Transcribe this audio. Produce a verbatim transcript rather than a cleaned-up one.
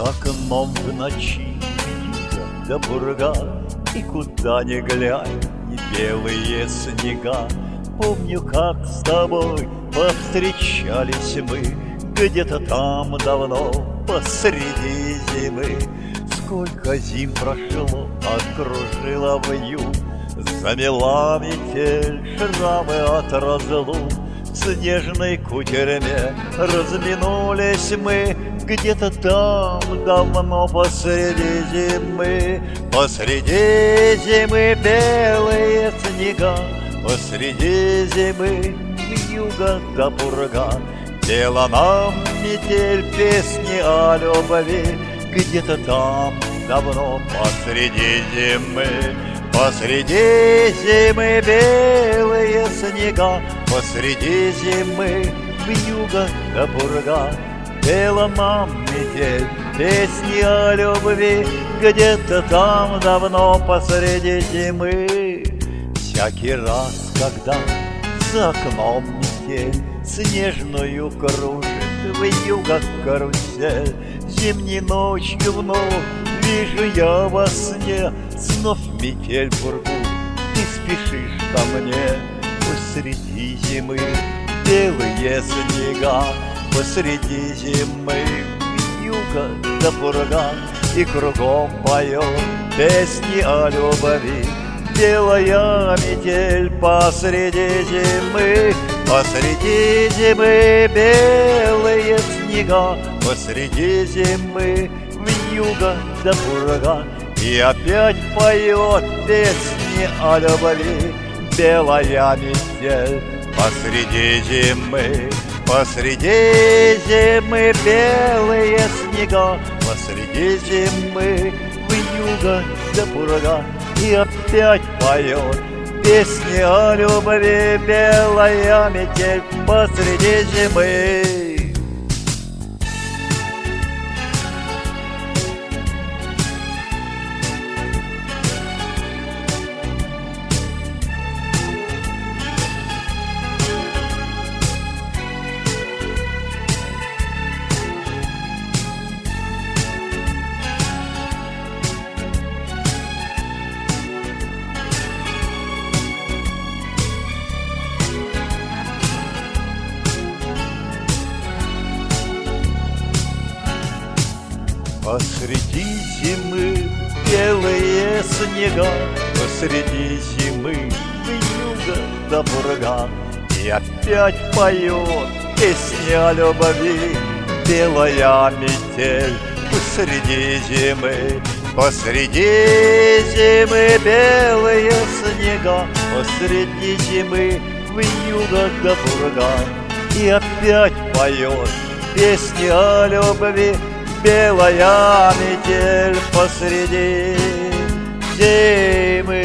За окном в ночи юга да бурга, и куда ни глянь, не белые снега. Помню, как с тобой повстречались мы где-то там давно посреди зимы. Сколько зим прошло, окружила вьюг, замела метель шрамы от разлук. В снежной кутерьме разминулись мы где-то там давно посреди зимы. Посреди зимы белые снега, посреди зимы вьюга да пурга. Пела нам метель песни о любви где-то там давно посреди зимы. Посреди зимы белые снега, посреди зимы вьюга да пурга. Пела нам метель песни о любви где-то там давно посреди зимы. Всякий раз, когда за окном метель снежную кружит вьюга карусель, зимней ночью вновь вижу я во сне снов метель пургу. Ты спешишь ко мне посреди зимы белые снега, посреди зимы вьюга да пурга. И кругом поет песни о любви белая метель посреди зимы. Посреди зимы белые снега, посреди зимы вьюга да пурга. И опять поет песни о любви белая метель посреди зимы. Посреди зимы белые снега, посреди зимы вьюга да пурга. И опять поет песни о любви белая метель посреди зимы. Посреди зимы белые снега, посреди зимы вьюга да пурга. И опять поет песни о любви белая метель посреди зимы. Посреди зимы белые снега, посреди зимы вьюга да пурга. И опять поет песни о любви белая метель посреди зимы.